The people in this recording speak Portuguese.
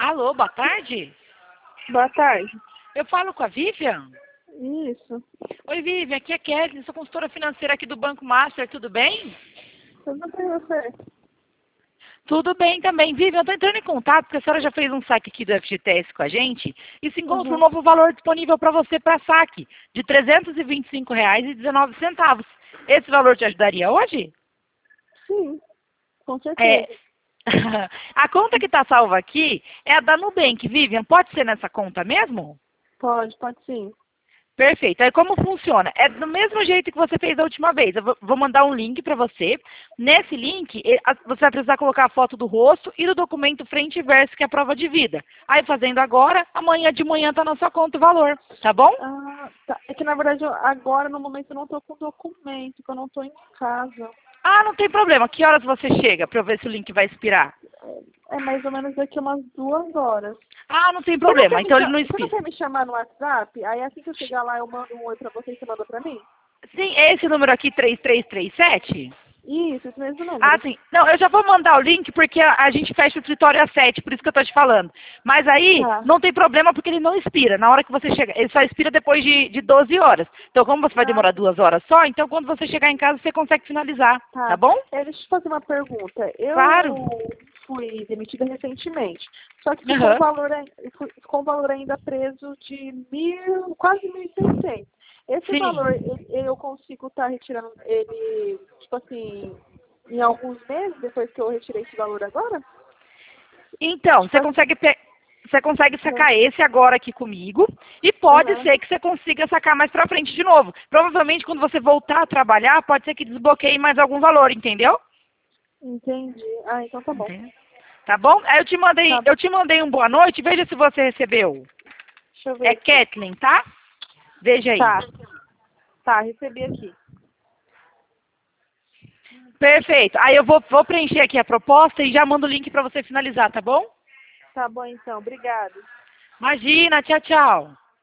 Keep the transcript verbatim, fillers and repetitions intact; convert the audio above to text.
Alô, boa tarde. Boa tarde. Eu falo com a Vivian? Isso. Oi, Vivian, aqui é Kelly, sou consultora financeira aqui do Banco Master, tudo bem? Tudo bem, você? Tudo bem também. Vivian, eu estou entrando em contato porque a senhora já fez um saque aqui do F G T S com a gente e se encontra Uhum. um novo valor disponível para você para saque de trezentos e vinte e cinco reais e dezenove centavos. Esse valor te ajudaria hoje? Sim, com certeza. É. A conta que está salva aqui é a da Nubank, Vivian. Pode ser nessa conta mesmo? Pode, pode sim. Perfeito. Aí como funciona? É do mesmo jeito que você fez da última vez. Eu vou- vou mandar um link para você. Nesse link, e- a- você vai precisar colocar a foto do rosto e do documento frente e verso, que é a prova de vida. Aí fazendo agora, amanhã de manhã está na sua conta o valor. Tá bom? Ah, tá. É que na verdade eu- agora no momento eu não estou com documento, porque eu não estou em casa. Ah, não tem problema. Que horas você chega para eu ver se o link vai expirar? É mais ou menos daqui umas duas horas. Ah, não tem Você não, quer problema. me Então ele cha- não você não expira. quer me chamar no WhatsApp? Aí assim que eu chegar lá eu mando um oi pra você e você manda pra mim? Sim, é esse número aqui, três três três sete? Isso, esse mesmo Ah, número. sim. Não, eu já vou mandar o link porque a, a gente fecha o escritório às sete, por isso que eu tô te falando. Mas aí, Tá. não tem problema porque ele não expira. Na hora que você chega, ele só expira depois de, de doze horas. Então, como você vai Ah, demorar duas horas só, então quando você chegar em casa, você consegue finalizar. Tá tá. bom? É, deixa eu te fazer uma pergunta. Claro. Eu fui demitida recentemente, só que ficou um Aham. valor, ai- ficou um valor ainda preso de mil, quase mil e seiscentos. Esse Sim. valor, ele- eu consigo estar retirando ele, tipo assim, em alguns meses, depois que eu retirei esse valor agora? Então, Tipo você assim, consegue pe- você consegue aham, sacar esse agora aqui comigo e pode aham, ser que você consiga sacar mais pra frente de novo. Provavelmente quando você voltar a trabalhar, pode ser que desbloqueie mais algum valor, entendeu? entendi. Ah, então tá bom. Entendeu? Tá bom? Aí eu te mandei, Tá, eu te mandei um boa noite, veja se você recebeu. deixa eu ver É aqui. Kathleen, tá? Veja aí. Tá, tá, recebi aqui. Perfeito. Aí eu vou, vou preencher aqui a proposta e já mando o link para você finalizar, tá bom? Tá bom então, obrigado. Imagina, tchau, tchau.